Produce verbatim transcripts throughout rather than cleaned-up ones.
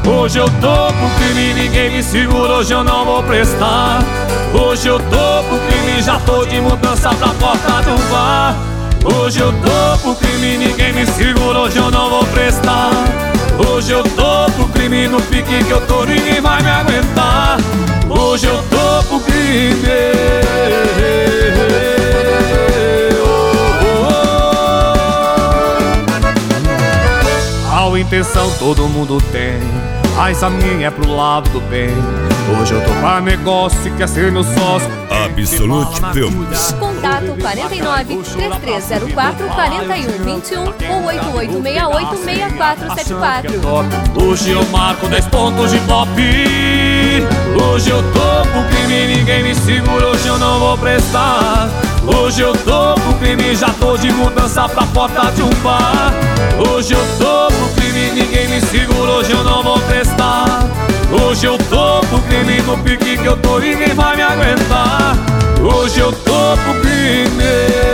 Hoje eu tô pro crime, ninguém me segura, hoje eu não vou prestar. Hoje eu tô pro crime, já tô de mudança pra porta do bar. Hoje eu tô pro crime, ninguém me segura, hoje eu não vou prestar. Hoje eu tô pro crime, no pique que eu tô, ninguém vai me aguentar. Hoje eu tô pro crime. A intenção todo mundo tem, mas a minha é pro lado do bem. Hoje eu tô pra negócio e quer ser meu sócio. Absolute Filmes. Contato quarenta e nove, três três zero quatro, quarenta e um vinte e um ou oito oito seis oito, seis quatro sete quatro. Hoje eu marco dez pontos de pop. Hoje eu tô pro crime, ninguém me segura, hoje eu não vou prestar. Hoje eu tô pro crime, já tô de mudança pra porta de um bar. Hoje eu tô pro crime, ninguém me segura, hoje eu não vou prestar. Hoje eu tô pro crime, no pique que eu tô, ninguém vai me aguentar. Hoje eu tô pro crime.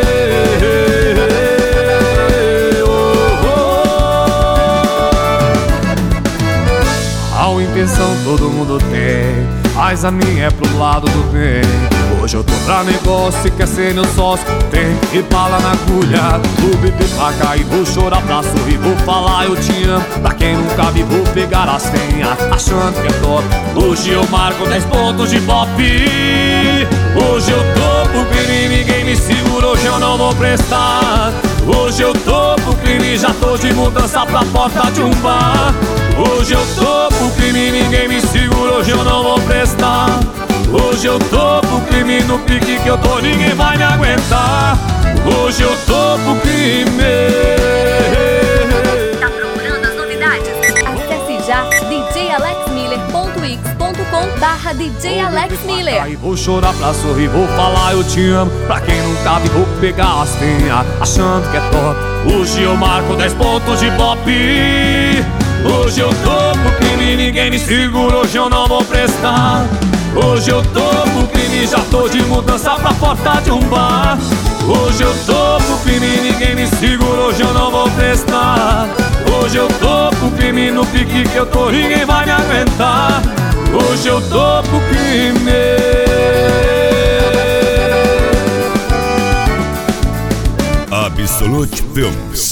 A intenção todo mundo tem, mas a minha é pro lado do bem. Hoje eu tô pra negócio e quer ser meu sócio. Tem e bala na agulha, vou beber pra cair, vou chorar pra sorrir, vou falar eu te amo. Pra quem nunca vi, vou pegar as senhas, achando que é top. Hoje eu marco dez pontos de pop. Hoje eu tô pro crime, ninguém me segura, hoje eu não vou prestar. Hoje eu tô pro crime, já tô de mudança pra porta de um bar. Hoje eu tô pro crime, ninguém me segura, hoje eu não vou prestar. Hoje eu tô pro crime, no pique que eu tô, ninguém vai me aguentar. Hoje eu tô pro crime. Tá procurando as novidades? Acesse já d j alex miller ponto wix ponto com barra D J Alex Miller. Vou chorar pra sorrir, vou falar eu te amo. Pra quem nunca vi, vou pegar as senhas, achando que é top. Hoje eu marco dez pontos de pop. Hoje eu tô pro crime, ninguém me segura, hoje eu não vou prestar. Hoje eu tô pro crime, já tô de mudança pra porta de um bar. Hoje eu tô pro crime, ninguém me segura, hoje eu não vou prestar. Hoje eu tô pro crime, no pique que eu tô, ninguém vai me aguentar. Hoje eu tô pro crime. Absolute Filmes.